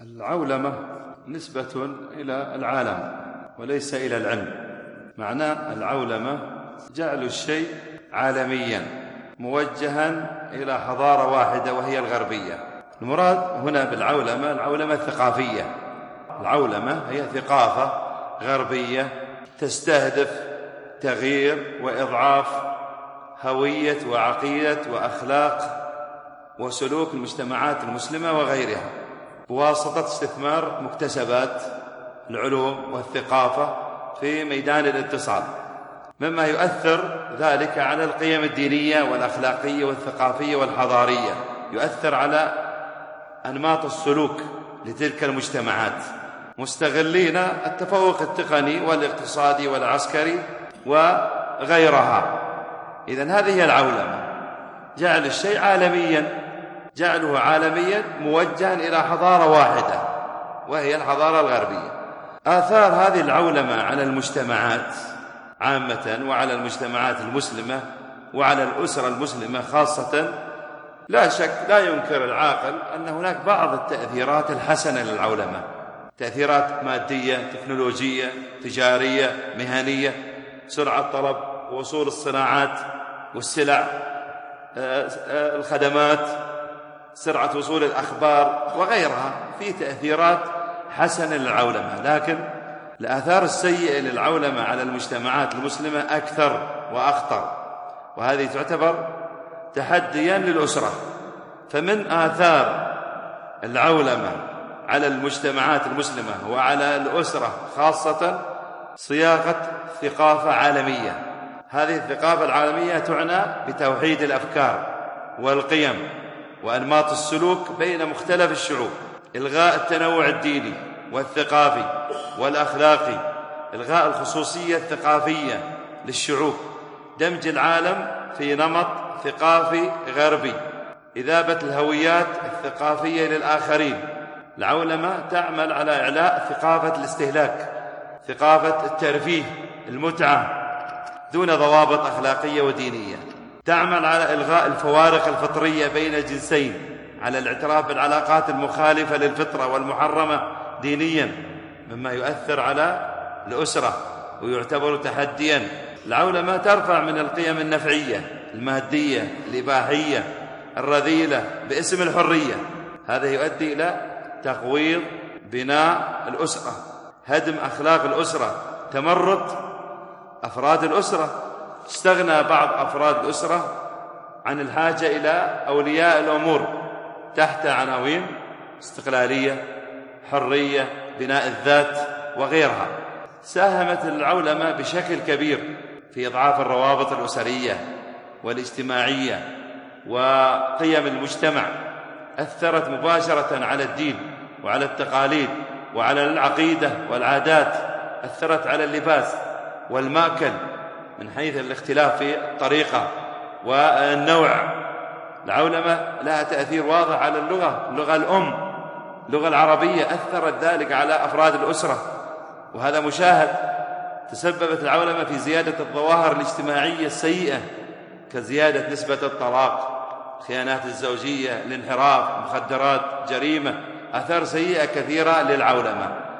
العولمة نسبة إلى العالم وليس إلى العلم. معنى العولمة جعل الشيء عالميا موجها إلى حضارة واحدة وهي الغربية. المراد هنا بالعولمة العولمة الثقافية. العولمة هي ثقافة غربية تستهدف تغيير وإضعاف هوية وعقيدة وأخلاق وسلوك المجتمعات المسلمة وغيرها بواسطة استثمار مكتسبات العلوم والثقافة في ميدان الاتصال، مما يؤثر ذلك على القيم الدينية والأخلاقية والثقافية والحضارية، يؤثر على أنماط السلوك لتلك المجتمعات، مستغلين التفوق التقني والاقتصادي والعسكري وغيرها. إذن هذه هي العولمة، جعل الشيء عالميا، جعله عالميا موجها إلى حضارة واحدة وهي الحضارة الغربية. آثار هذه العولمة على المجتمعات عامة وعلى المجتمعات المسلمة وعلى الأسرة المسلمة خاصة، لا شك لا ينكر العاقل أن هناك بعض التأثيرات الحسنة للعولمة، تأثيرات مادية تكنولوجية تجارية مهنية، سرعة طلب ووصول الصناعات والسلع، الخدمات، سرعة وصول الأخبار وغيرها، في تأثيرات حسنة للعولمة. لكن الآثار السيئة للعولمة على المجتمعات المسلمة أكثر وأخطر، وهذه تعتبر تحديا للأسرة. فمن آثار العولمة على المجتمعات المسلمة وعلى الأسرة خاصة صياغة ثقافة عالمية. هذه الثقافة العالمية تعنى بتوحيد الأفكار والقيم وأنماط السلوك بين مختلف الشعوب، إلغاء التنوع الديني والثقافي والأخلاقي، إلغاء الخصوصية الثقافية للشعوب، دمج العالم في نمط ثقافي غربي، إذابة الهويات الثقافية للآخرين. العولمة تعمل على إعلاء ثقافة الاستهلاك، ثقافة الترفيه، المتعة دون ضوابط أخلاقية ودينية، تعمل على إلغاء الفوارق الفطرية بين الجنسين، على الاعتراف بالعلاقات المخالفة للفطرة والمحرمة دينيا، مما يؤثر على الأسرة ويعتبر تحديا. العولمة ترفع من القيم النفعية المادية الإباحية الرذيلة باسم الحرية، هذا يؤدي إلى تقويض بناء الأسرة، هدم أخلاق الأسرة، تمرد أفراد الأسرة، استغنى بعض أفراد الأسرة عن الحاجة إلى أولياء الأمور تحت عناوين استقلالية، حرية، بناء الذات وغيرها. ساهمت العولمة بشكل كبير في إضعاف الروابط الأسرية والاجتماعية وقيم المجتمع، أثرت مباشرة على الدين وعلى التقاليد وعلى العقيدة والعادات، أثرت على اللباس والمأكل من حيث الاختلاف في الطريقة والنوع. العولمة لها تأثير واضح على اللغة الأم، اللغة العربية، أثرت ذلك على أفراد الأسرة، وهذا مشاهد. تسببت العولمة في زيادة الظواهر الاجتماعية السيئة كزيادة نسبة الطلاق، خيانات الزوجية، الانحراف، مخدرات، جريمة، آثار سيئة كثيرة للعولمة.